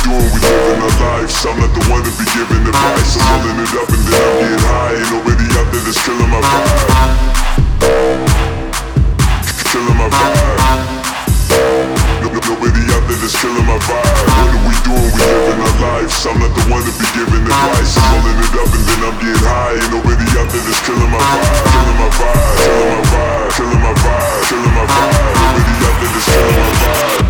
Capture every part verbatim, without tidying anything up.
doing, we living our lives. I'm not the one to be giving advice. I'm rolling it up and then I'm getting high. Ain't nobody out there that's killing my vibe. Killing my vibe. No, no, nobody out there that's killing my vibe. What are we doing? We living our lives. I'm not the one to be giving advice. I'm rolling it up and then I'm getting high. Ain't nobody out there that's killing my vibe. Killing my vibe. Killing my vibe. Killing my vibe. Killing my vibe. Nobody out there that's killing my vibe.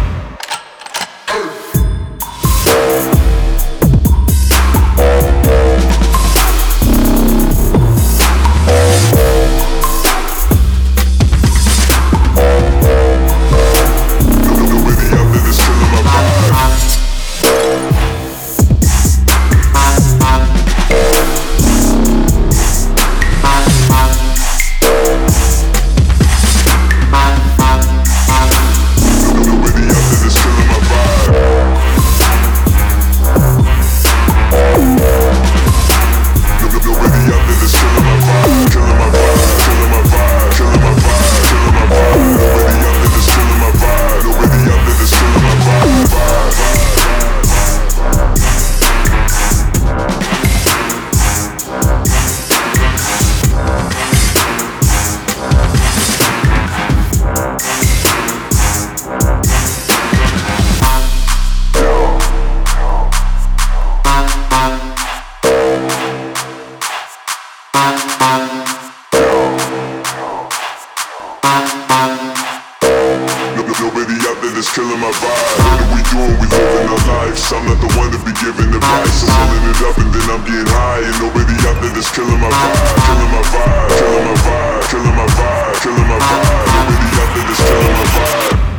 Nobody out there that's killing my vibe. What are we doing? We living our lives. I'm not the one to be giving advice. I'm rolling it up and then I'm getting high. And nobody out there that's killing my vibe. Killing my vibe. Killing my vibe. Killing my vibe. Killing my vibe. Nobody out there that's killing my vibe.